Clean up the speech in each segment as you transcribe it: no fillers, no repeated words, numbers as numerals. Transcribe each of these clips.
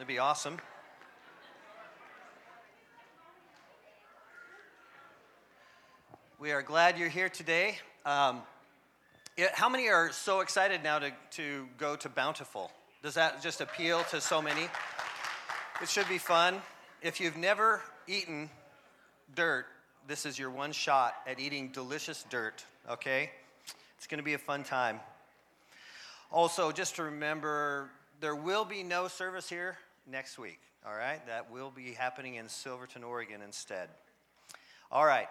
That'd be awesome. We are glad you're here today. How many are so excited now to go to Bountiful? Does that just appeal to so many? It should be fun. If you've never eaten dirt, this is your one shot at eating delicious dirt, okay? It's going to be a fun time. Also, just to remember, there will be no service here next week, all right? That will be happening in Silverton, Oregon instead. All right.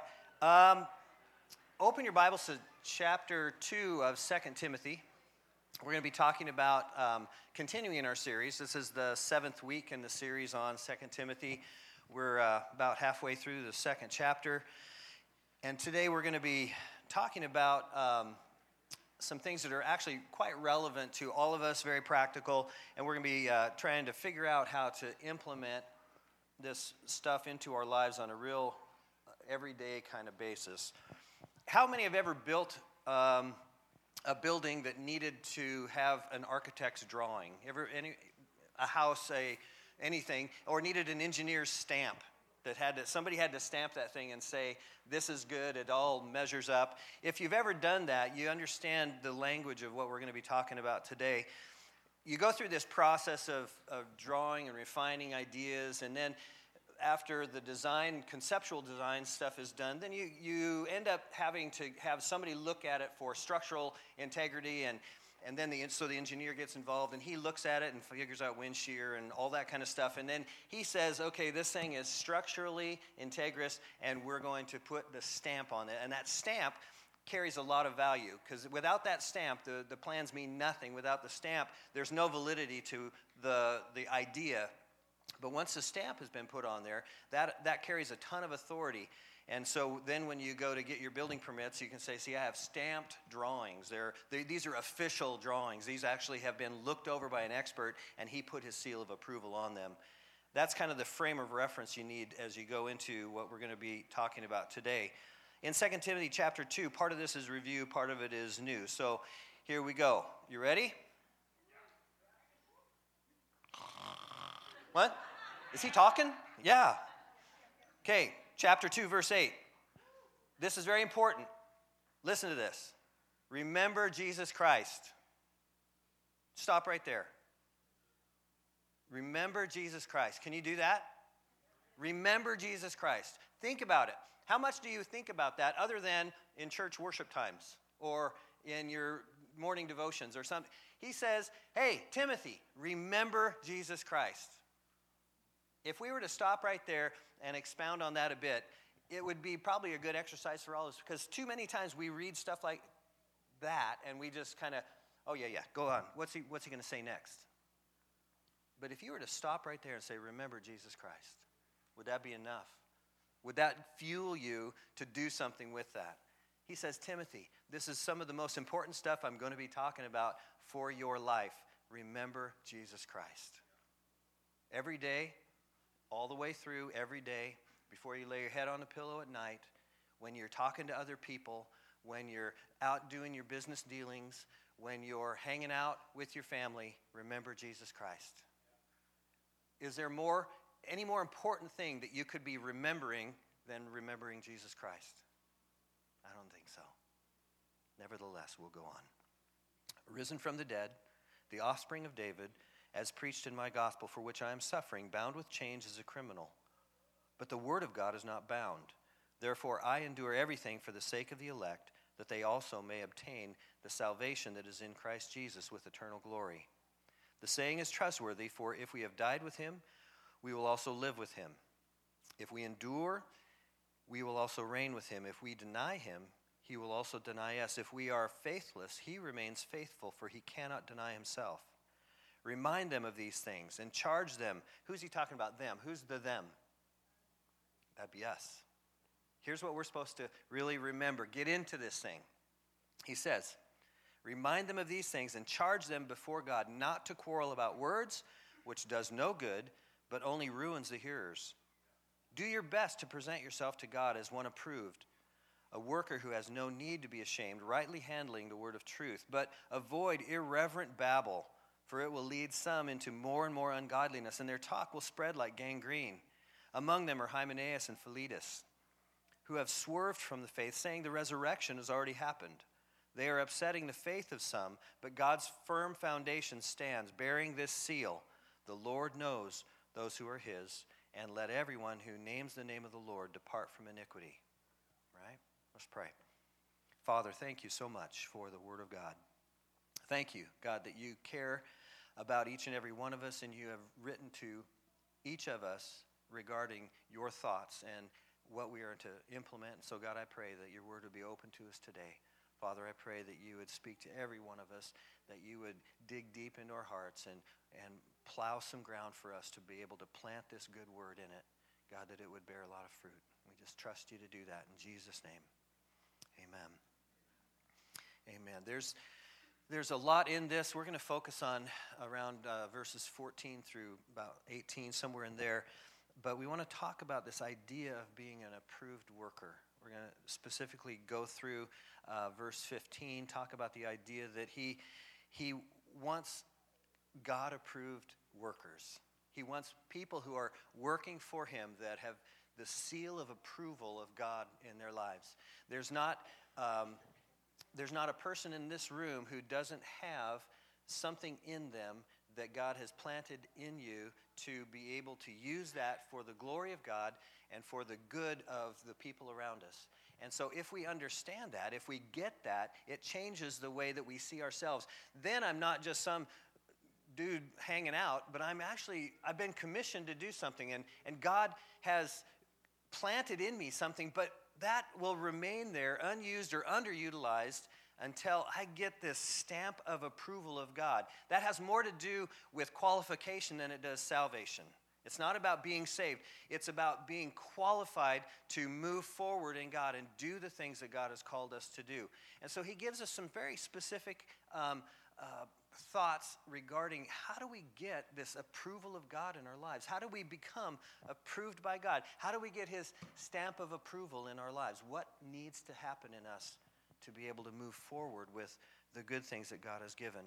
Open your Bibles to chapter 2 of 2 Timothy. We're going to be talking about continuing our series. This is the 7th week in the series on 2 Timothy. We're about halfway through the second chapter. And today we're going to be talking about some things that are actually quite relevant to all of us, very practical. And we're going to be trying to figure out how to implement this stuff into our lives on a real everyday kind of basis. How many have ever built a building that needed to have an architect's drawing? A house, anything, or needed an engineer's stamp that somebody had to stamp that thing and say, this is good, it all measures up. If you've ever done that, you understand the language of what we're going to be talking about today. You go through this process of drawing and refining ideas, and then after the conceptual design stuff is done, then you end up having to have somebody look at it for structural integrity, and then the engineer gets involved, and he looks at it and figures out wind shear and all that kind of stuff, and then he says, okay, this thing is structurally integrous, and we're going to put the stamp on it, and that stamp carries a lot of value, because without that stamp, the plans mean nothing. Without the stamp, there's no validity to the idea. But once the stamp has been put on there, that carries a ton of authority. And so then when you go to get your building permits, you can say, see, I have stamped drawings. These are official drawings. These actually have been looked over by an expert, and he put his seal of approval on them. That's kind of the frame of reference you need as you go into what we're going to be talking about today. In 2 Timothy chapter 2, part of this is review, part of it is new. So here we go. You ready? What? Is he talking? Yeah. Okay, chapter 2, verse 8. This is very important. Listen to this. Remember Jesus Christ. Stop right there. Remember Jesus Christ. Can you do that? Remember Jesus Christ. Think about it. How much do you think about that other than in church worship times or in your morning devotions or something? He says, hey, Timothy, remember Jesus Christ. If we were to stop right there and expound on that a bit, it would be probably a good exercise for all of us, because too many times we read stuff like that and we just kind of, oh yeah, go on. What's he going to say next? But if you were to stop right there and say, remember Jesus Christ, would that be enough? Would that fuel you to do something with that? He says, Timothy, this is some of the most important stuff I'm going to be talking about for your life. Remember Jesus Christ. Every day, all the way through, every day, before you lay your head on the pillow at night, when you're talking to other people, when you're out doing your business dealings, when you're hanging out with your family, remember Jesus Christ. Is there any more important thing that you could be remembering than remembering Jesus Christ? I don't think so. Nevertheless, we'll go on. Risen from the dead, the offspring of David, as preached in my gospel, for which I am suffering, bound with chains as a criminal. But the word of God is not bound. Therefore I endure everything for the sake of the elect, that they also may obtain the salvation that is in Christ Jesus with eternal glory. The saying is trustworthy, for if we have died with him, we will also live with him. If we endure, we will also reign with him. If we deny him, he will also deny us. If we are faithless, he remains faithful, for he cannot deny himself. Remind them of these things and charge them. Who's he talking about? Them. Who's the them? That'd be us. Here's what we're supposed to really remember. Get into this thing. He says, remind them of these things and charge them before God not to quarrel about words, which does no good, but only ruins the hearers. Do your best to present yourself to God as one approved, a worker who has no need to be ashamed, rightly handling the word of truth. But avoid irreverent babble, for it will lead some into more and more ungodliness, and their talk will spread like gangrene. Among them are Hymenaeus and Philetus, who have swerved from the faith, saying the resurrection has already happened. They are upsetting the faith of some, but God's firm foundation stands, bearing this seal: the Lord knows those who are his, and let everyone who names the name of the Lord depart from iniquity. Right? Let's pray. Father, thank you so much for the word of God. Thank you, God, that you care about each and every one of us, and you have written to each of us regarding your thoughts and what we are to implement. So, God, I pray that your word would be open to us today. Father, I pray that you would speak to every one of us, that you would dig deep into our hearts and plow some ground for us to be able to plant this good word in it. God, that it would bear a lot of fruit. We just trust you to do that in Jesus' name. Amen. Amen. There's a lot in this. We're going to focus on around verses 14 through about 18, somewhere in there. But we want to talk about this idea of being an approved worker. We're going to specifically go through verse 15, talk about the idea that he wants God-approved workers. He wants people who are working for him that have the seal of approval of God in their lives. There's not a person in this room who doesn't have something in them that God has planted in you to be able to use that for the glory of God and for the good of the people around us. And so if we understand that, if we get that, it changes the way that we see ourselves. Then I'm not just some dude hanging out, but I've been commissioned to do something, and God has planted in me something, but that will remain there unused or underutilized until I get this stamp of approval of God. That has more to do with qualification than it does salvation. It's not about being saved. It's about being qualified to move forward in God and do the things that God has called us to do. And so he gives us some very specific thoughts regarding how do we get this approval of God in our lives? How do we become approved by God? How do we get his stamp of approval in our lives? What needs to happen in us to be able to move forward with the good things that God has given?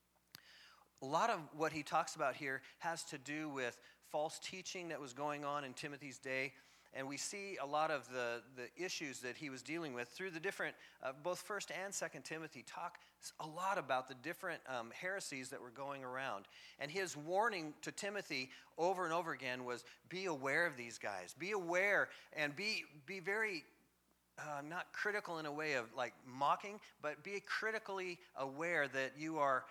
A lot of what he talks about here has to do with false teaching that was going on in Timothy's day. And we see a lot of the issues that he was dealing with through the different, both 1st and 2nd Timothy talk a lot about the different heresies that were going around. And his warning to Timothy over and over again was, be aware of these guys. Be aware and be very, not critical in a way of like mocking, but be critically aware that you are,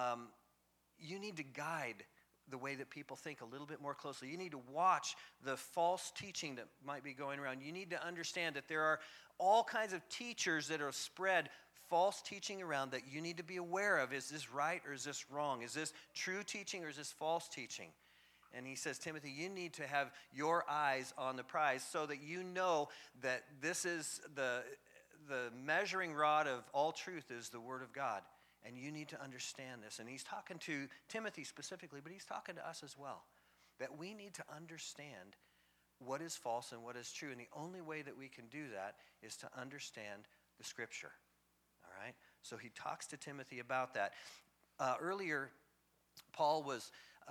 you need to guide the way that people think a little bit more closely. You need to watch the false teaching that might be going around. You need to understand that there are all kinds of teachers that are spread false teaching around that you need to be aware of. Is this right or is this wrong? Is this true teaching or is this false teaching? And he says, Timothy, you need to have your eyes on the prize so that you know that this is the measuring rod of all truth is the Word of God. And you need to understand this. And he's talking to Timothy specifically, but he's talking to us as well. That we need to understand what is false and what is true. And the only way that we can do that is to understand the Scripture. All right? So he talks to Timothy about that. Earlier, Paul was,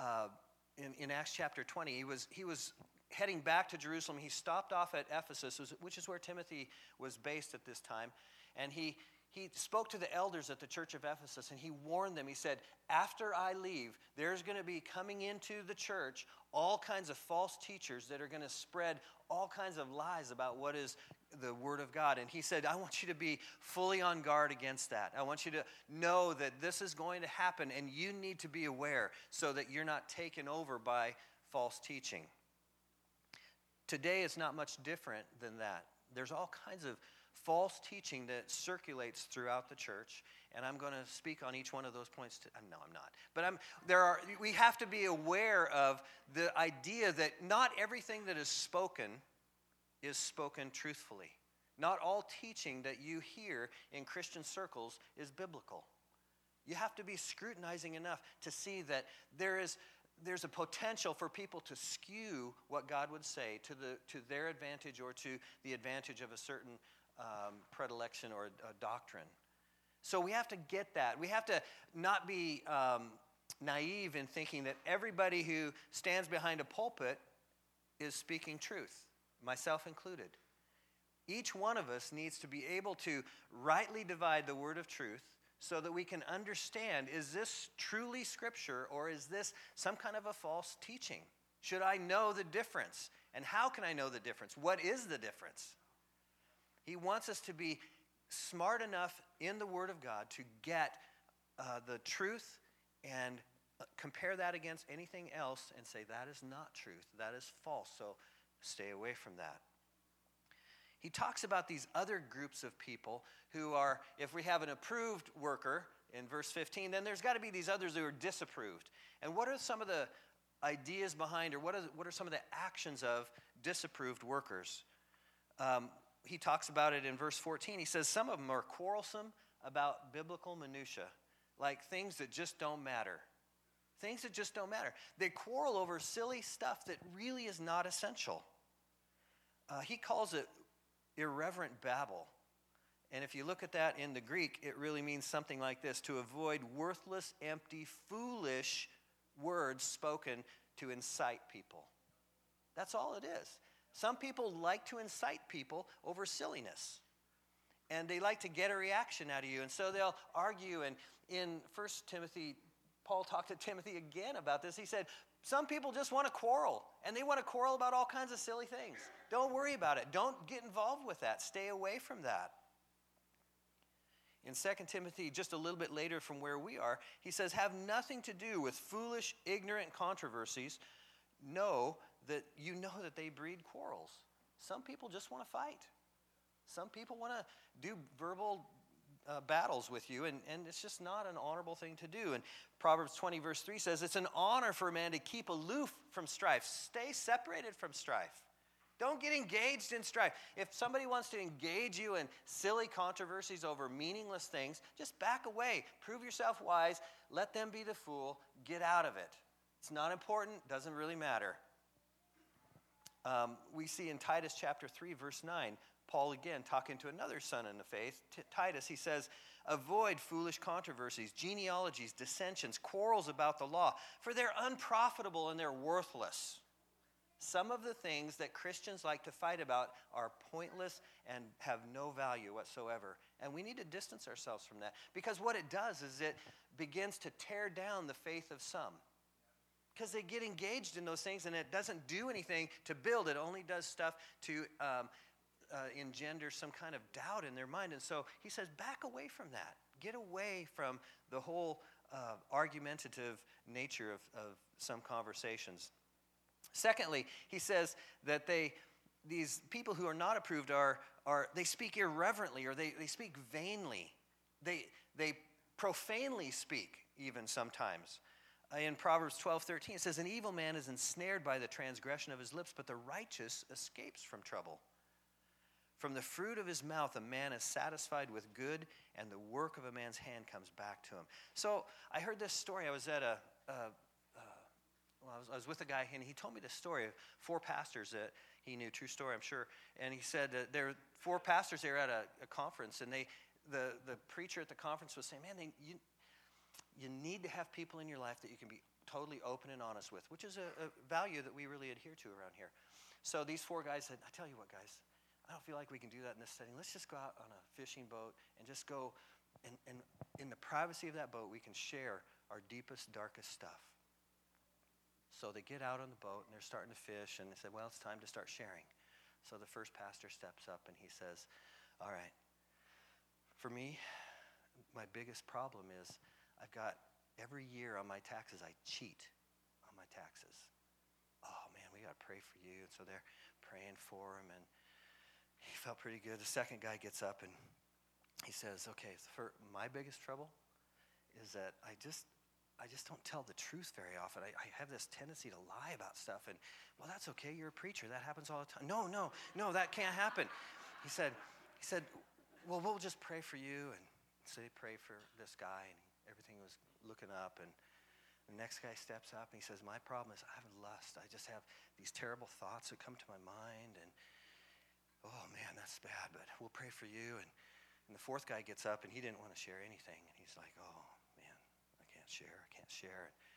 in Acts chapter 20, he was heading back to Jerusalem. He stopped off at Ephesus, which is where Timothy was based at this time. And he spoke to the elders at the church of Ephesus, and he warned them. He said, after I leave, there's going to be coming into the church all kinds of false teachers that are going to spread all kinds of lies about what is the Word of God. And he said, I want you to be fully on guard against that. I want you to know that this is going to happen, and you need to be aware so that you're not taken over by false teaching. Today is not much different than that. There's all kinds of false teaching that circulates throughout the church, and I'm going to speak on each one of those points. No, I'm not. But we have to be aware of the idea that not everything that is spoken truthfully. Not all teaching that you hear in Christian circles is biblical. You have to be scrutinizing enough to see that there's a potential for people to skew what God would say to their advantage or to the advantage of a certain predilection or a doctrine. So we have to get that. We have to not be naive in thinking that everybody who stands behind a pulpit is speaking truth, myself included. Each one of us needs to be able to rightly divide the word of truth so that we can understand, is this truly Scripture or is this some kind of a false teaching? Should I know the difference? And how can I know the difference? What is the difference? He wants us to be smart enough in the Word of God to get the truth and compare that against anything else and say, that is not truth, that is false, so stay away from that. He talks about these other groups of people who are, if we have an approved worker in verse 15, then there's got to be these others who are disapproved. And what are some of the ideas behind, or what are some of the actions of disapproved workers? He talks about it in verse 14. He says some of them are quarrelsome about biblical minutia, like things that just don't matter. Things that just don't matter. They quarrel over silly stuff that really is not essential. He calls it irreverent babble. And if you look at that in the Greek, it really means something like this: to avoid worthless, empty, foolish words spoken to incite people. That's all it is. Some people like to incite people over silliness. And they like to get a reaction out of you. And so they'll argue. And in 1 Timothy, Paul talked to Timothy again about this. He said, some people just want to quarrel. And they want to quarrel about all kinds of silly things. Don't worry about it. Don't get involved with that. Stay away from that. In 2 Timothy, just a little bit later from where we are, he says, have nothing to do with foolish, ignorant controversies. Know that they breed quarrels. Some people just want to fight. Some people want to do verbal battles with you, and it's just not an honorable thing to do. And Proverbs 20, verse 3 says, it's an honor for a man to keep aloof from strife. Stay separated from strife. Don't get engaged in strife. If somebody wants to engage you in silly controversies over meaningless things, just back away. Prove yourself wise. Let them be the fool. Get out of it. It's not important. Doesn't really matter. We see in Titus chapter 3, verse 9, Paul again talking to another son in the faith, Titus. He says, avoid foolish controversies, genealogies, dissensions, quarrels about the law, for they're unprofitable and they're worthless. Some of the things that Christians like to fight about are pointless and have no value whatsoever. And we need to distance ourselves from that, because what it does is it begins to tear down the faith of some. Because they get engaged in those things and it doesn't do anything to build. It only does stuff to engender some kind of doubt in their mind. And so he says, back away from that. Get away from the whole argumentative nature of some conversations. Secondly, he says that these people who are not approved they speak irreverently, or they speak vainly. They profanely speak even sometimes. In Proverbs 12:13, it says, an evil man is ensnared by the transgression of his lips, but the righteous escapes from trouble. From the fruit of his mouth, a man is satisfied with good, and the work of a man's hand comes back to him. So I heard this story. I was at I was with a guy, and he told me this story of 4 pastors that he knew. True story, I'm sure. And he said that there were 4 pastors there at a conference, and the preacher at the conference was saying, man, you need to have people in your life that you can be totally open and honest with, which is a value that we really adhere to around here. So these 4 guys said, I tell you what, guys, I don't feel like we can do that in this setting. Let's just go out on a fishing boat and just go, and in the privacy of that boat, we can share our deepest, darkest stuff. So they get out on the boat, and they're starting to fish, and they said, well, it's time to start sharing. So the first pastor steps up, and he says, all right, for me, my biggest problem is I've got, every year on my taxes, I cheat on my taxes. Oh, man, we got to pray for you. And so they're praying for him, and he felt pretty good. The second guy gets up, and he says, okay, my biggest trouble is that I just don't tell the truth very often. I have this tendency to lie about stuff. And, well, that's okay. You're a preacher. That happens all the time. No, that can't happen. He said, well, we'll just pray for you. And so they prayed for this guy, and everything was looking up. And the next guy steps up, and he says, my problem is I have lust. I just have these terrible thoughts that come to my mind. And, oh, man, that's bad, but we'll pray for you. And the fourth guy gets up, and he didn't want to share anything. And he's like, oh, man, I can't share.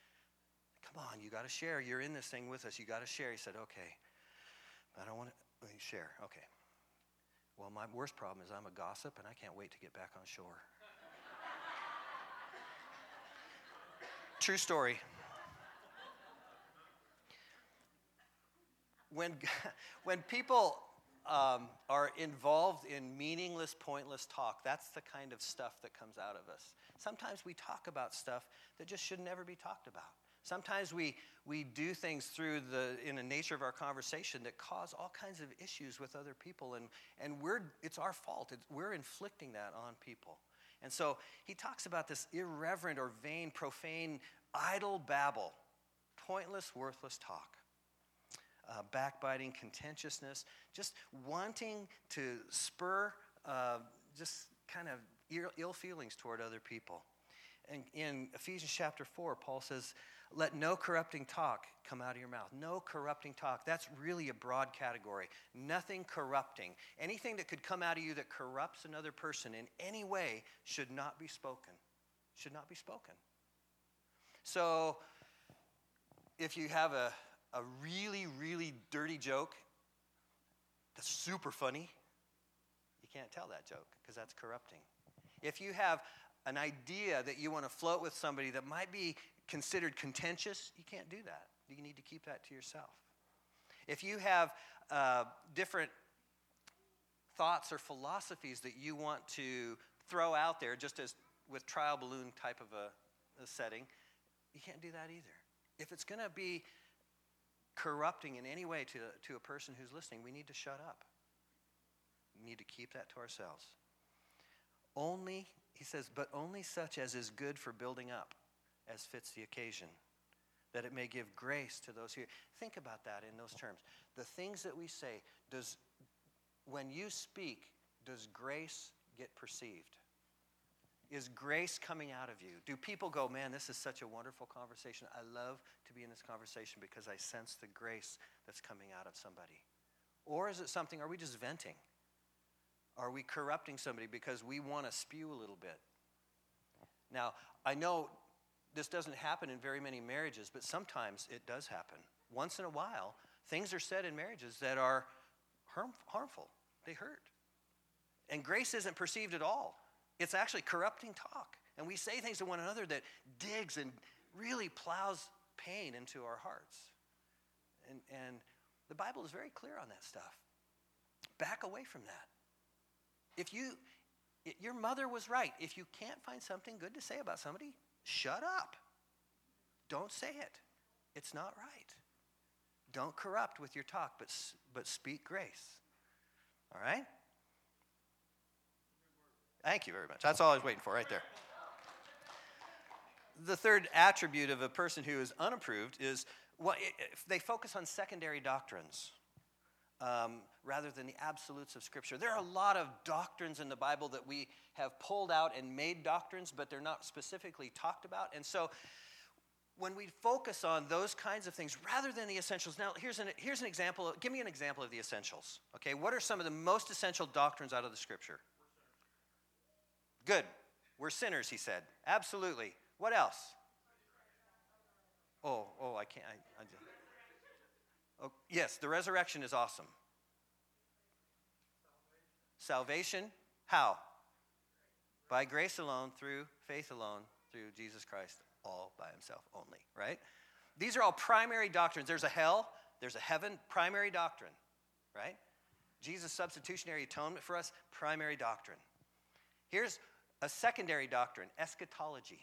Come on, you got to share. You're in this thing with us. You got to share. He said, okay. I don't want to share. Okay. Well, my worst problem is I'm a gossip, and I can't wait to get back on shore. True story. When people are involved in meaningless, pointless talk, that's the kind of stuff that comes out of us. Sometimes we talk about stuff that just should never be talked about. Sometimes we do things in the nature of our conversation that cause all kinds of issues with other people, and it's our fault. We're inflicting that on people. And so he talks about this irreverent or vain, profane, idle babble, pointless, worthless talk. Backbiting, contentiousness, just wanting to spur just kind of ill feelings toward other people. And in Ephesians chapter 4, Paul says, let no corrupting talk come out of your mouth. No corrupting talk. That's really a broad category. Nothing corrupting. Anything that could come out of you that corrupts another person in any way should not be spoken. Should not be spoken. So if you have a really, really dirty joke that's super funny, you can't tell that joke because that's corrupting. If you have an idea that you want to float with somebody that might be considered contentious, you can't do that. You need to keep that to yourself. If you have different thoughts or philosophies that you want to throw out there, just as with trial balloon type of a setting, you can't do that either. If it's going to be corrupting in any way to a person who's listening, we need to shut up. We need to keep that to ourselves. Only, he says, but only such as is good for building up, as fits the occasion, that it may give grace to those who hear. Think about that in those terms. The things that we say, when you speak, does grace get perceived? Is grace coming out of you? Do people go, man, this is such a wonderful conversation. I love to be in this conversation because I sense the grace that's coming out of somebody. Or is it something, are we just venting? Are we corrupting somebody because we want to spew a little bit? Now, I know this doesn't happen in very many marriages, but sometimes it does happen. Once in a while, things are said in marriages that are harmful. They hurt. And grace isn't perceived at all. It's actually corrupting talk. And we say things to one another that digs and really plows pain into our hearts. And the Bible is very clear on that stuff. Back away from that. Your mother was right. If you can't find something good to say about somebody, shut up. Don't say it. It's not right. Don't corrupt with your talk, but speak grace. All right? Thank you very much. That's all I was waiting for right there. The third attribute of a person who is unapproved is they focus on secondary doctrines rather than the absolutes of Scripture. There are a lot of doctrines in the Bible that we have pulled out and made doctrines, but they're not specifically talked about. And so when we focus on those kinds of things rather than the essentials, now here's an example. Give me an example of the essentials. Okay, what are some of the most essential doctrines out of the Scripture? Good. We're sinners, he said. Absolutely. What else? I can't. Yes, the resurrection is awesome. Salvation, how? By grace alone, through faith alone, through Jesus Christ, all by himself only, right? These are all primary doctrines. There's a hell, there's a heaven, primary doctrine, right? Jesus' substitutionary atonement for us, primary doctrine. Here's a secondary doctrine, eschatology.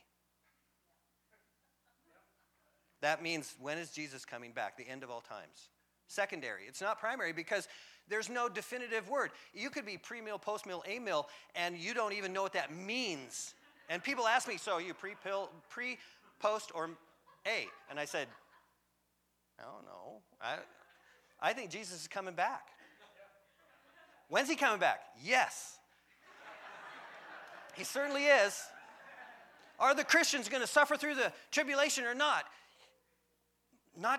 That means, when is Jesus coming back? The end of all times. Secondary. It's not primary because there's no definitive word. You could be pre-mill, post-mill, amill, and you don't even know what that means. And people ask me, so are you pre-pill, pre-post, or A? And I said, I don't know. I think Jesus is coming back. When's he coming back? Yes. He certainly is. Are the Christians going to suffer through the tribulation or not? Not.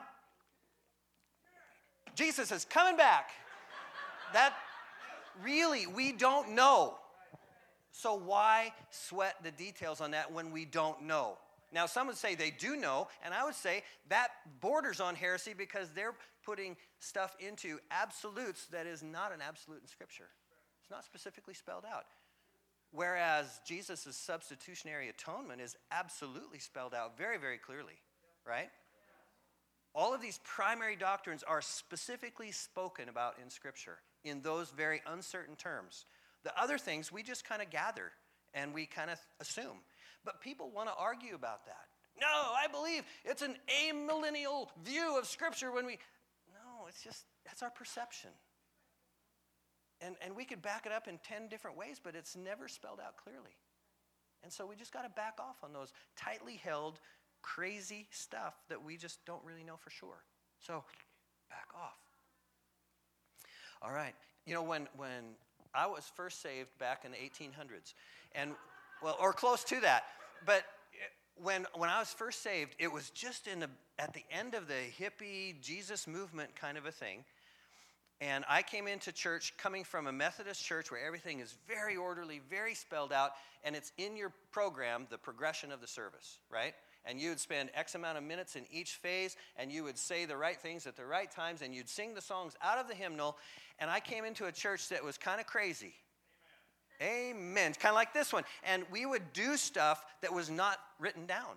Jesus is coming back. That really, we don't know. So why sweat the details on that when we don't know? Now, some would say they do know, and I would say that borders on heresy because they're putting stuff into absolutes that is not an absolute in Scripture. It's not specifically spelled out. Whereas Jesus' substitutionary atonement is absolutely spelled out very, very clearly, right? All of these primary doctrines are specifically spoken about in Scripture in those very uncertain terms. The other things we just kind of gather and we kind of assume. But people want to argue about that. No, I believe it's an amillennial view of Scripture when we... No, it's just, that's our perception. And we could back it up in 10 different ways, but it's never spelled out clearly. And so we just got to back off on those tightly held, crazy stuff that we just don't really know for sure. So back off. All right. You know, when I was first saved back in the 1800s, and well, or close to that, but when I was first saved, it was just at the end of the hippie Jesus movement kind of a thing. And I came into church coming from a Methodist church where everything is very orderly, very spelled out, and it's in your program, the progression of the service, right? And you would spend X amount of minutes in each phase, and you would say the right things at the right times, and you'd sing the songs out of the hymnal. And I came into a church that was kind of crazy. Amen. Kind of like this one. And we would do stuff that was not written down.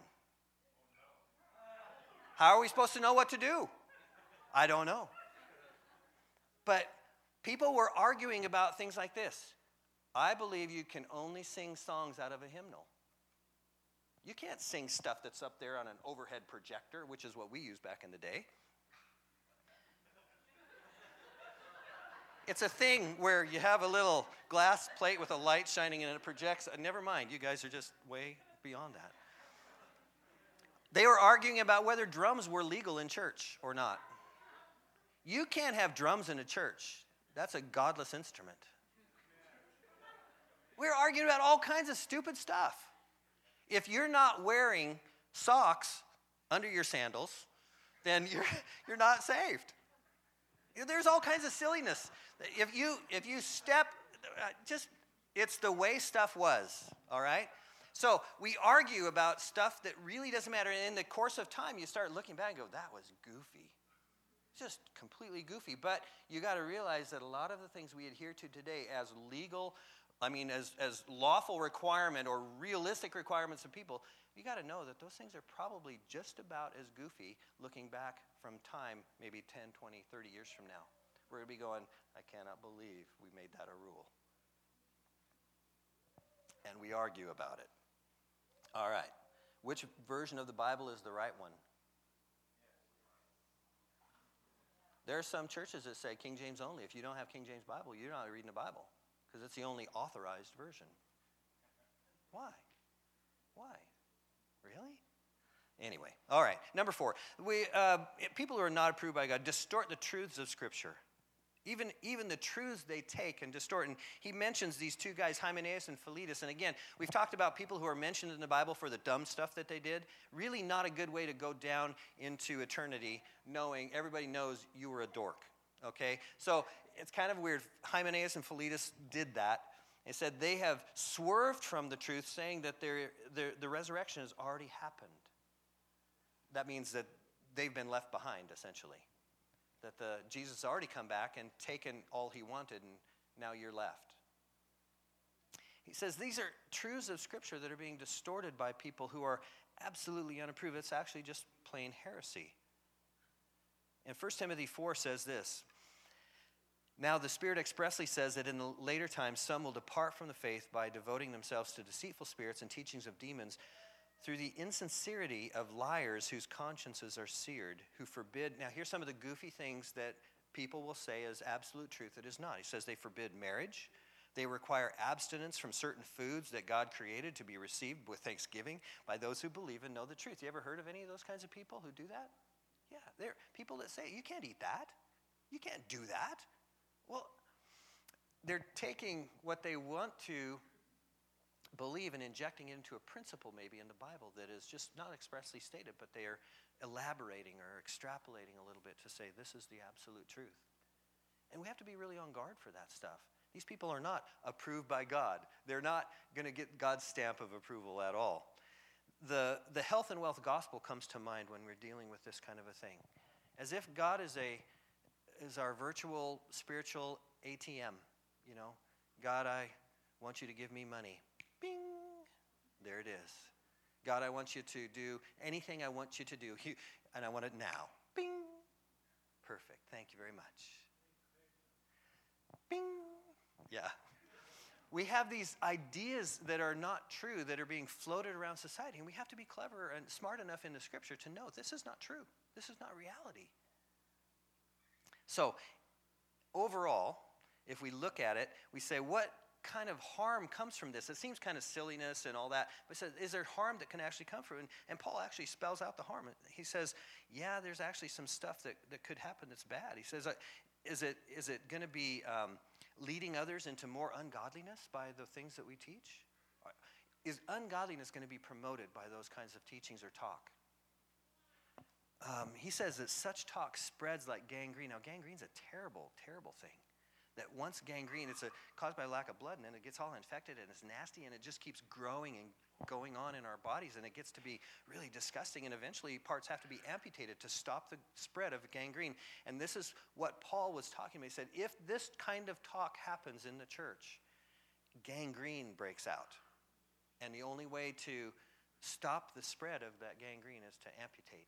How are we supposed to know what to do? I don't know. But people were arguing about things like this. I believe you can only sing songs out of a hymnal. You can't sing stuff that's up there on an overhead projector, which is what we used back in the day. It's a thing where you have a little glass plate with a light shining and it projects. Never mind, you guys are just way beyond that. They were arguing about whether drums were legal in church or not. You can't have drums in a church. That's a godless instrument. We're arguing about all kinds of stupid stuff. If you're not wearing socks under your sandals, then you're not saved. There's all kinds of silliness. If you step, it's the way stuff was, all right? So we argue about stuff that really doesn't matter. And in the course of time, you start looking back and go, that was goofy. Just completely goofy. But you got to realize that a lot of the things we adhere to today as legal, as lawful requirement or realistic requirements of people, you got to know that those things are probably just about as goofy looking back from time, maybe 10, 20, 30 years from now. We're going to be going, I cannot believe we made that a rule. And we argue about it. All right. Which version of the Bible is the right one? There are some churches that say King James only. If you don't have King James Bible, you're not reading the Bible because it's the only authorized version. Why? Really? Anyway, all right. Number 4, people who are not approved by God distort the truths of Scripture. Even the truths they take and distort. And he mentions these two guys, Hymenaeus and Philetus. And again, we've talked about people who are mentioned in the Bible for the dumb stuff that they did. Really not a good way to go down into eternity knowing everybody knows you were a dork. Okay? So it's kind of weird. Hymenaeus and Philetus did that. They said they have swerved from the truth, saying that the resurrection has already happened. That means that they've been left behind, essentially. That Jesus has already come back and taken all he wanted, and now you're left. He says these are truths of Scripture that are being distorted by people who are absolutely unapproved. It's actually just plain heresy. And 1 Timothy 4 says this, now the Spirit expressly says that in the later times some will depart from the faith by devoting themselves to deceitful spirits and teachings of demons, through the insincerity of liars whose consciences are seared, who forbid... Now, here's some of the goofy things that people will say as absolute truth. It is not. He says they forbid marriage. They require abstinence from certain foods that God created to be received with thanksgiving by those who believe and know the truth. You ever heard of any of those kinds of people who do that? Yeah, they're people that say, you can't eat that. You can't do that. Well, they're taking what they want to believe and injecting it into a principle maybe in the Bible that is just not expressly stated, but they are elaborating or extrapolating a little bit to say this is the absolute truth. And we have to be really on guard for that stuff. These people are not approved by God. They're not going to get God's stamp of approval at all. the health and wealth gospel comes to mind when we're dealing with this kind of a thing. As if God is our virtual spiritual ATM, you know. God, I want you to give me money. Bing! There it is. God, I want you to do anything I want you to do. And I want it now. Bing! Perfect. Thank you very much. Bing! Yeah. We have these ideas that are not true, that are being floated around society, and we have to be clever and smart enough in the Scripture to know this is not true. This is not reality. So, overall, if we look at it, we say, what kind of harm comes from this? It seems kind of silliness and all that, but says, is there harm that can actually come from it? And Paul actually spells out the harm. He says, yeah, there's actually some stuff that could happen that's bad. He says, is it going to be leading others into more ungodliness by the things that we teach? Is ungodliness going to be promoted by those kinds of teachings or talk? He says that such talk spreads like gangrene. Now, gangrene's a terrible, terrible thing. That once gangrene, it's caused by lack of blood, and then it gets all infected, and it's nasty, and it just keeps growing and going on in our bodies, and it gets to be really disgusting, and eventually parts have to be amputated to stop the spread of gangrene. And this is what Paul was talking about. He said, if this kind of talk happens in the church, gangrene breaks out. And the only way to stop the spread of that gangrene is to amputate.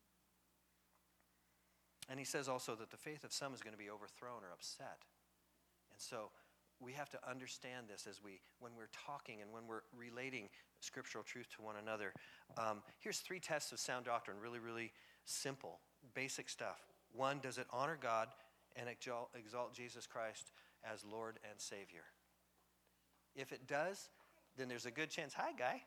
And he says also that the faith of some is going to be overthrown or upset. And so we have to understand this when we're talking and when we're relating scriptural truth to one another. Here's 3 tests of sound doctrine, really, really simple, basic stuff. 1, does it honor God and exalt Jesus Christ as Lord and Savior? If it does, then there's a good chance, hi, guy.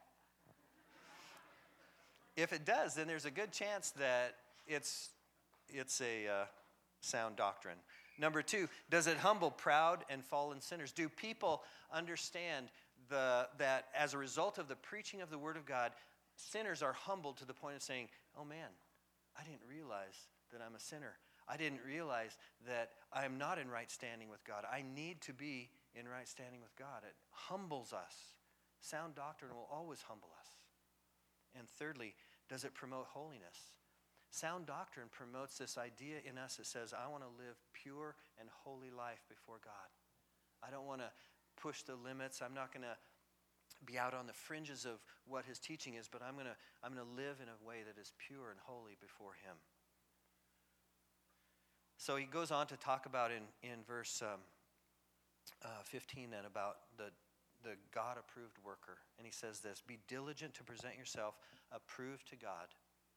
If it does, then there's a good chance that it's a sound doctrine. Number 2, does it humble proud and fallen sinners? Do people understand that as a result of the preaching of the Word of God, sinners are humbled to the point of saying, oh man, I didn't realize that I'm a sinner. I didn't realize that I am not in right standing with God. I need to be in right standing with God. It humbles us. Sound doctrine will always humble us. And thirdly, does it promote holiness? Sound doctrine promotes this idea in us that says, I want to live pure and holy life before God. I don't want to push the limits. I'm not going to be out on the fringes of what his teaching is, but I'm going to live in a way that is pure and holy before him. So he goes on to talk about in verse 15 then about the God-approved worker. And he says this, be diligent to present yourself approved to God,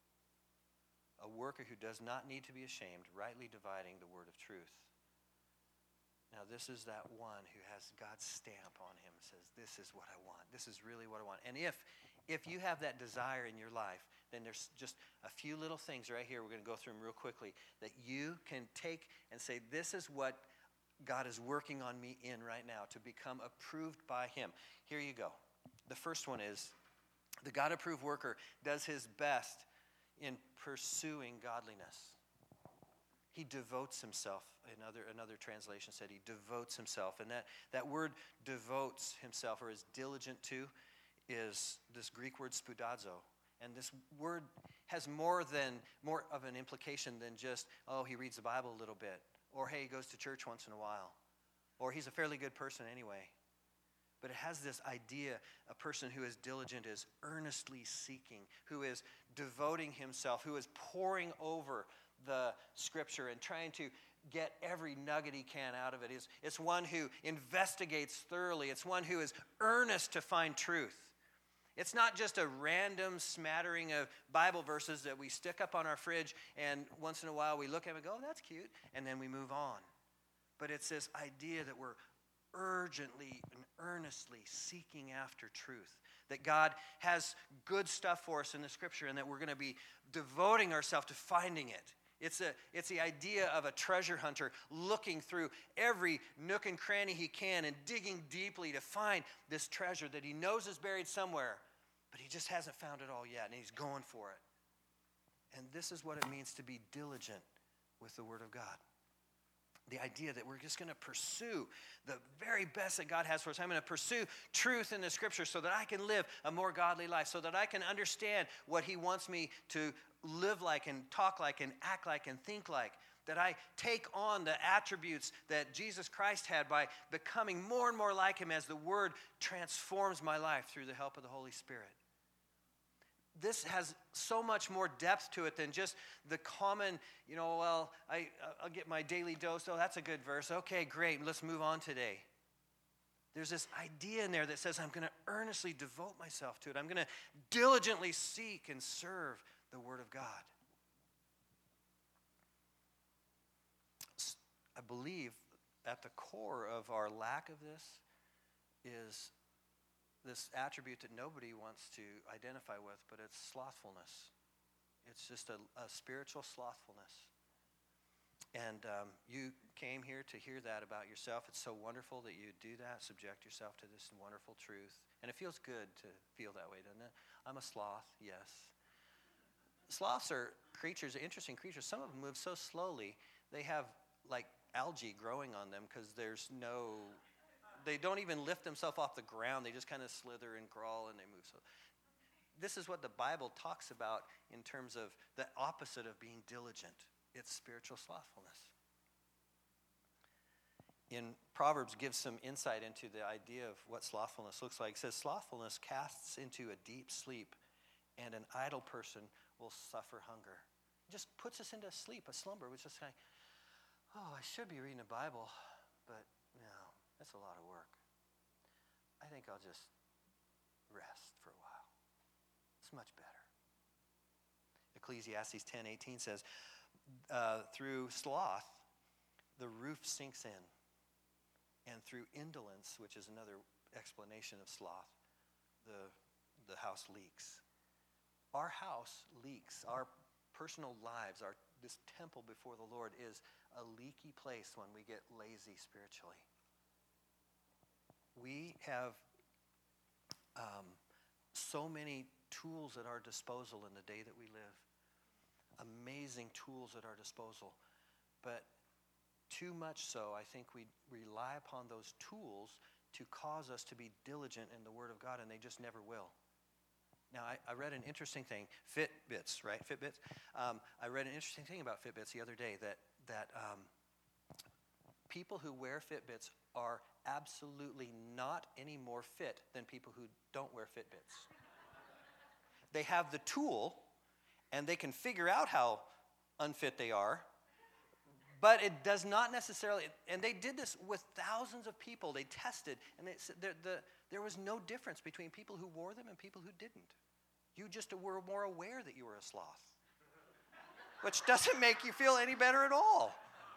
a worker who does not need to be ashamed, rightly dividing the word of truth. Now, this is that one who has God's stamp on him and says, this is what I want. This is really what I want. And if you have that desire in your life, then there's just a few little things right here. We're going to go through them real quickly that you can take and say, this is what God is working on me in right now to become approved by him. Here you go. The first one is the God-approved worker does his best in pursuing godliness. He devotes himself. Another translation said he devotes himself. And that word devotes himself or is diligent to is this Greek word spoudazo. And this word has more of an implication than just, oh, he reads the Bible a little bit. Or, hey, he goes to church once in a while. Or he's a fairly good person anyway. But it has this idea, a person who is diligent is earnestly seeking, who is devoting himself, who is poring over the scripture and trying to get every nugget he can out of it. It's one who investigates thoroughly. It's one who is earnest to find truth. It's not just a random smattering of Bible verses that we stick up on our fridge and once in a while we look at it and go, oh, that's cute, and then we move on. But it's this idea that we're urgently and earnestly seeking after truth, that God has good stuff for us in the scripture and that we're going to be devoting ourselves to finding it. It's the idea of a treasure hunter looking through every nook and cranny he can and digging deeply to find this treasure that he knows is buried somewhere, but he just hasn't found it all yet, and he's going for it. And this is what it means to be diligent with the Word of God. The idea that we're just going to pursue the very best that God has for us. I'm going to pursue truth in the Scripture so that I can live a more godly life, so that I can understand what He wants me to live like and talk like and act like and think like. That I take on the attributes that Jesus Christ had by becoming more and more like Him as the Word transforms my life through the help of the Holy Spirit. This has so much more depth to it than just the common, I'll get my daily dose. Oh, that's a good verse. Okay, great. Let's move on today. There's this idea in there that says I'm going to earnestly devote myself to it. I'm going to diligently seek and serve the Word of God. I believe at the core of our lack of this is this attribute that nobody wants to identify with, but it's slothfulness. It's just a spiritual slothfulness. And you came here to hear that about yourself. It's so wonderful that you do that, subject yourself to this wonderful truth. And it feels good to feel that way, doesn't it? I'm a sloth, yes. Sloths are creatures, interesting creatures. Some of them move so slowly, they have like algae growing on them because they don't even lift themselves off the ground. They just kind of slither and crawl and they move. So this is what the Bible talks about in terms of the opposite of being diligent. It's spiritual slothfulness. In Proverbs gives some insight into the idea of what slothfulness looks like. It says, slothfulness casts into a deep sleep, and an idle person will suffer hunger. It just puts us into sleep, a slumber, which is like, oh, I should be reading the Bible, but no, that's a lot of work. I think I'll just rest for a while. It's much better. Ecclesiastes 10:18 says, through sloth, the roof sinks in. And through indolence, which is another explanation of sloth, the house leaks. Our house leaks. Our personal lives, this temple before the Lord is a leaky place when we get lazy spiritually. We have so many tools at our disposal in the day that we live. Amazing tools at our disposal. But too much so, I think we rely upon those tools to cause us to be diligent in the Word of God, and they just never will. Now, I read an interesting thing, Fitbits, right? Fitbits. I read an interesting thing about Fitbits the other day that people who wear Fitbits are absolutely not any more fit than people who don't wear Fitbits. They have the tool, and they can figure out how unfit they are, but it does not necessarily, and they did this with thousands of people. They tested, and they said there was no difference between people who wore them and people who didn't. You just were more aware that you were a sloth, which doesn't make you feel any better at all.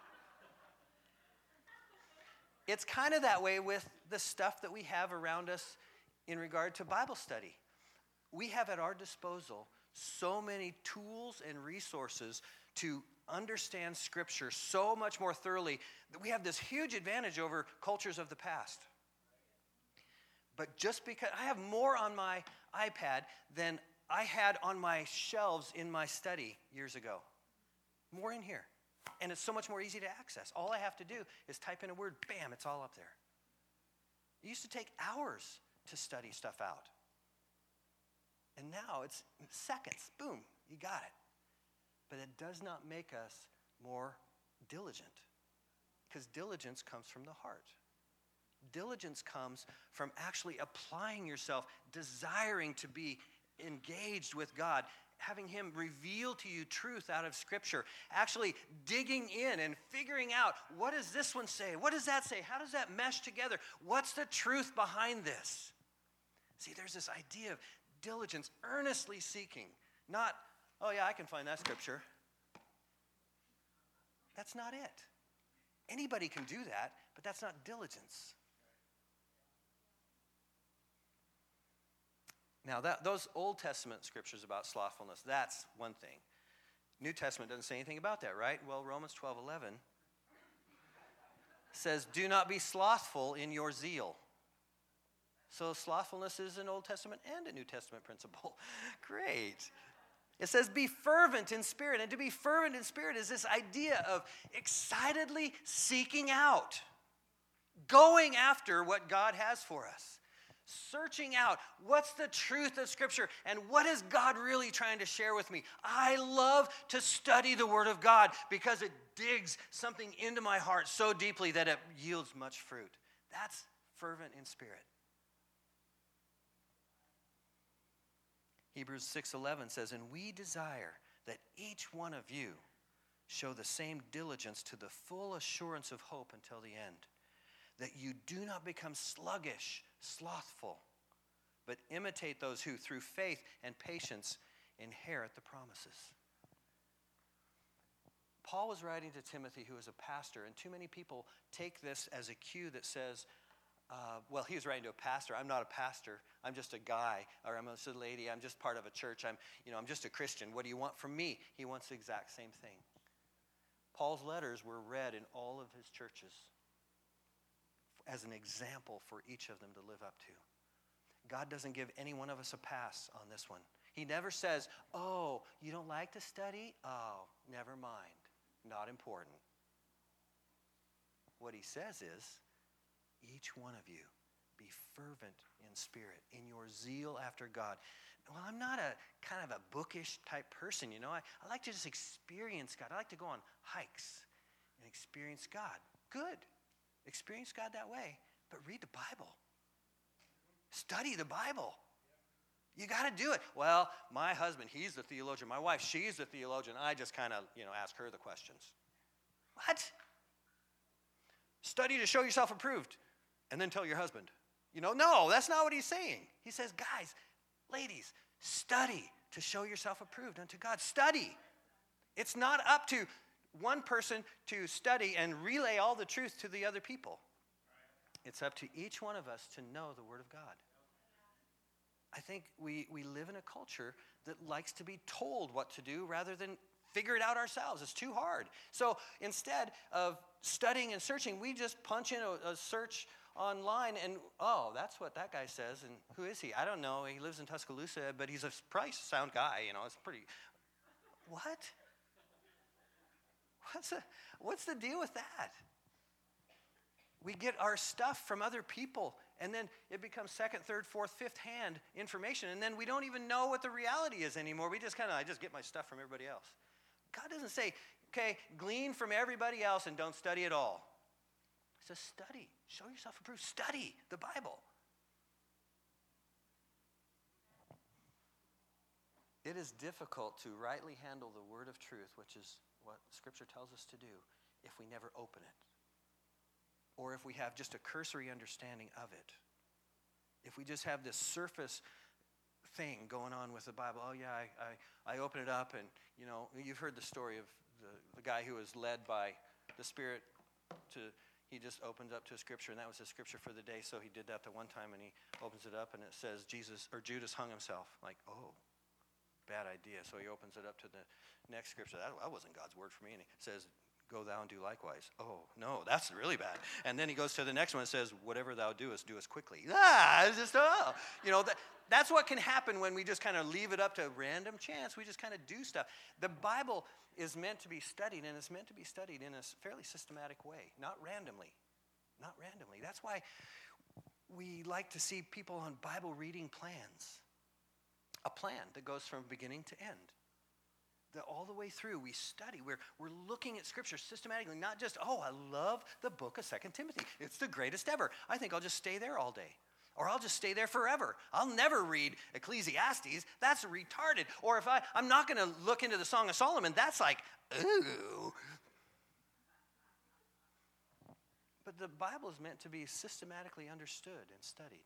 It's kind of that way with the stuff that we have around us in regard to Bible study. We have at our disposal so many tools and resources to understand Scripture so much more thoroughly that we have this huge advantage over cultures of the past. But just because I have more on my iPad than I had on my shelves in my study years ago. More in here. And it's so much more easy to access. All I have to do is type in a word, bam, it's all up there. It used to take hours to study stuff out. And now it's seconds, boom, you got it. But it does not make us more diligent, because diligence comes from the heart. Diligence comes from actually applying yourself, desiring to be engaged with God, having Him reveal to you truth out of Scripture, actually digging in and figuring out, what does this one say? What does that say? How does that mesh together? What's the truth behind this? See, there's this idea of diligence, earnestly seeking, not, oh yeah, I can find that Scripture. That's not it. Anybody can do that, but that's not diligence. Now, those Old Testament scriptures about slothfulness, that's one thing. New Testament doesn't say anything about that, right? Well, Romans 12:11 says, do not be slothful in your zeal. So slothfulness is an Old Testament and a New Testament principle. Great. It says be fervent in spirit. And to be fervent in spirit is this idea of excitedly seeking out, going after what God has for us, searching out what's the truth of Scripture and what is God really trying to share with me. I love to study the Word of God because it digs something into my heart so deeply that it yields much fruit. That's fervent in spirit. Hebrews 6:11 says, and we desire that each one of you show the same diligence to the full assurance of hope until the end, that you do not become sluggish, slothful, but imitate those who through faith and patience inherit the promises. Paul was writing to Timothy, who is a pastor, and too many people take this as a cue that says, well, he was writing to a pastor. I'm not a pastor. I'm just a guy, or I'm just a lady. I'm just part of a church. I'm just a Christian. What do you want from me? He wants the exact same thing. Paul's letters were read in all of his churches as an example for each of them to live up to. God doesn't give any one of us a pass on this one. He never says, oh, you don't like to study? Oh, never mind. Not important. What he says is, each one of you be fervent in spirit, in your zeal after God. Well, I'm not a kind of a bookish type person, I like to just experience God. I like to go on hikes and experience God. Good. Experience God that way, but read the Bible. Study the Bible. You got to do it. Well, my husband, he's the theologian. My wife, she's the theologian. I just kind of, ask her the questions. What? Study to show yourself approved, and then tell your husband. No, that's not what he's saying. He says, guys, ladies, study to show yourself approved unto God. Study. It's not up to one person to study and relay all the truth to the other people. It's up to each one of us to know the Word of God. I think we live in a culture that likes to be told what to do rather than figure it out ourselves. It's too hard. So instead of studying and searching, we just punch in a search online and, oh, that's what that guy says. And who is he? I don't know. He lives in Tuscaloosa, but he's a pretty sound guy. It's pretty. What? What's the deal with that? We get our stuff from other people, and then it becomes second, third, fourth, fifth hand information, and then we don't even know what the reality is anymore. I just get my stuff from everybody else. God doesn't say, okay, glean from everybody else and don't study at all. He says, study. Show yourself approved. Study the Bible. It is difficult to rightly handle the word of truth, which is what Scripture tells us to do, if we never open it, or if we have just a cursory understanding of it. If we just have this surface thing going on with the Bible. Oh yeah, I open it up and, you've heard the story of the guy who was led by the Spirit he just opens up to a scripture, and that was the scripture for the day, so he did that the one time, and he opens it up, and it says Judas hung himself. Like, oh, bad idea. So he opens it up to the next scripture. That wasn't God's word for me. And he says, go thou and do likewise. Oh, no, that's really bad. And then he goes to the next one and says, whatever thou doest, do as quickly. It's just, that's what can happen when we just kind of leave it up to random chance. We just kind of do stuff. The Bible is meant to be studied, and it's meant to be studied in a fairly systematic way, not randomly. Not randomly. That's why we like to see people on Bible reading plans. A plan that goes from beginning to end. That all the way through we study. We're looking at Scripture systematically, not just, oh, I love the book of 2 Timothy. It's the greatest ever. I think I'll just stay there all day. Or I'll just stay there forever. I'll never read Ecclesiastes. That's retarded. Or if I'm not going to look into the Song of Solomon, that's like, ooh. But the Bible is meant to be systematically understood and studied.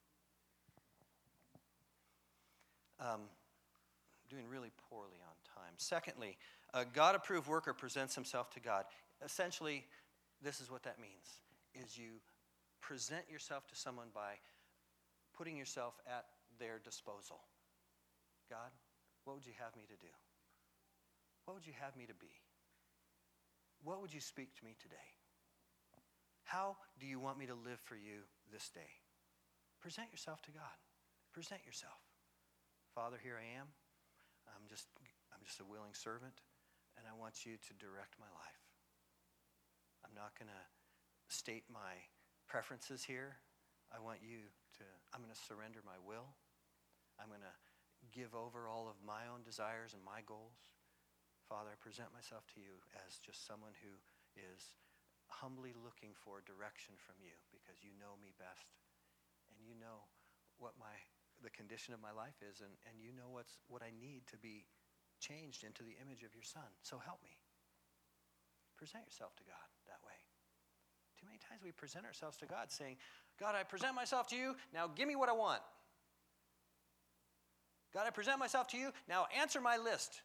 Doing really poorly on time. Secondly, a God-approved worker presents himself to God. Essentially, this is what that means, is you present yourself to someone by putting yourself at their disposal. God, what would you have me to do? What would you have me to be? What would you speak to me today? How do you want me to live for you this day? Present yourself to God. Present yourself. Father, here I am. I'm just just a willing servant, and I want you to direct my life. I'm not going to state my preferences here. I'm going to surrender my will. I'm going to give over all of my own desires and my goals. Father, I present myself to you as just someone who is humbly looking for direction from you, because you know me best, and you know what the condition of my life is, and you know what I need to be changed into the image of your Son. So help me. Present yourself to God that way. Too many times we present ourselves to God saying, God, I present myself to you, now give me what I want. God, I present myself to you, now answer my list.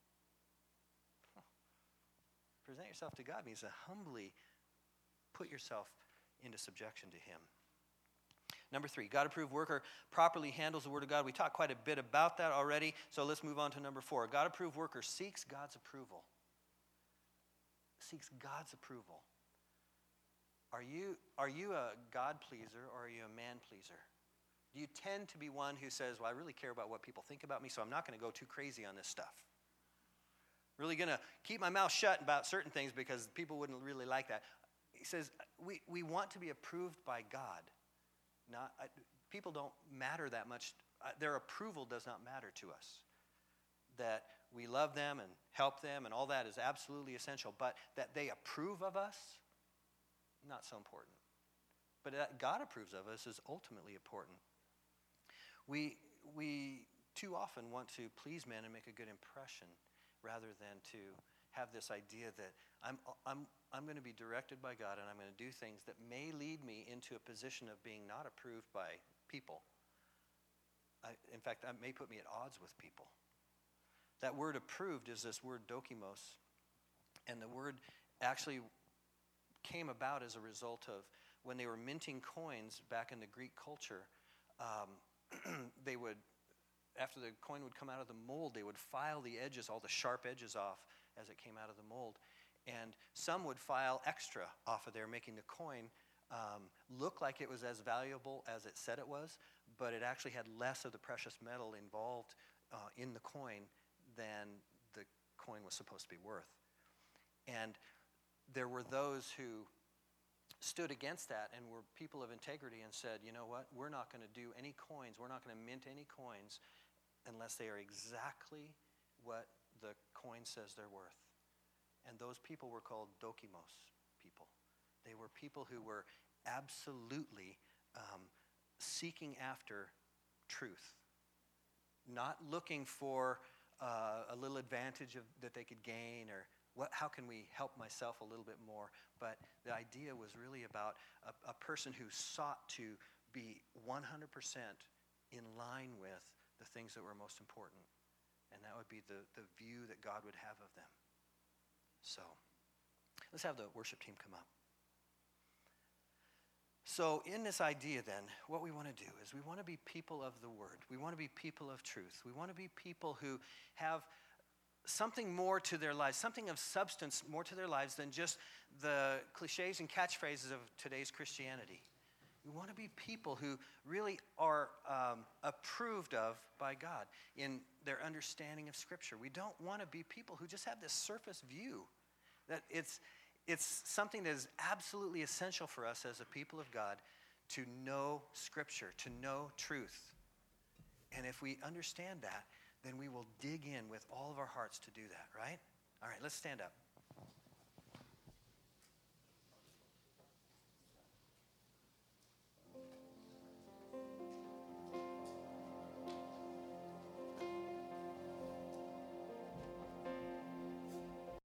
Present yourself to God means to humbly put yourself into subjection to him. Number 3, God-approved worker properly handles the Word of God. We talked quite a bit about that already, so let's move on to number 4. God-approved worker seeks God's approval. Seeks God's approval. Are you a God pleaser or are you a man pleaser? Do you tend to be one who says, well, I really care about what people think about me, so I'm not going to go too crazy on this stuff. Really going to keep my mouth shut about certain things because people wouldn't really like that. He says, we want to be approved by God. People don't matter that much. Their approval does not matter to us. That we love them and help them and all that is absolutely essential. But that they approve of us, not so important. But that God approves of us is ultimately important. We too often want to please men and make a good impression rather than to have this idea that I'm going to be directed by God and I'm going to do things that may lead me into a position of being not approved by people. In fact, that may put me at odds with people. That word approved is this word dokimos. And the word actually came about as a result of when they were minting coins back in the Greek culture, they would, after the coin would come out of the mold, they would file the edges, all the sharp edges off as it came out of the mold. And some would file extra off of there, making the coin look like it was as valuable as it said it was, but it actually had less of the precious metal involved in the coin than the coin was supposed to be worth. And there were those who stood against that and were people of integrity and said, you know what, we're not going to do any coins, we're not going to mint any coins unless they are exactly what the coin says they're worth. And those people were called dokimos people. They were people who were absolutely seeking after truth, not looking for a little advantage that they could gain or how can we help myself a little bit more? But the idea was really about a person who sought to be 100% in line with the things that were most important. And that would be the view that God would have of them. So, let's have the worship team come up. So, in this idea then, what we want to do is we want to be people of the Word. We want to be people of truth. We want to be people who have something more to their lives, something of substance more to their lives than just the cliches and catchphrases of today's Christianity. We want to be people who really are approved of by God in their understanding of Scripture. We don't want to be people who just have this surface view. That it's something that is absolutely essential for us as a people of God to know Scripture, to know truth. And if we understand that, then we will dig in with all of our hearts to do that, right? All right, let's stand up.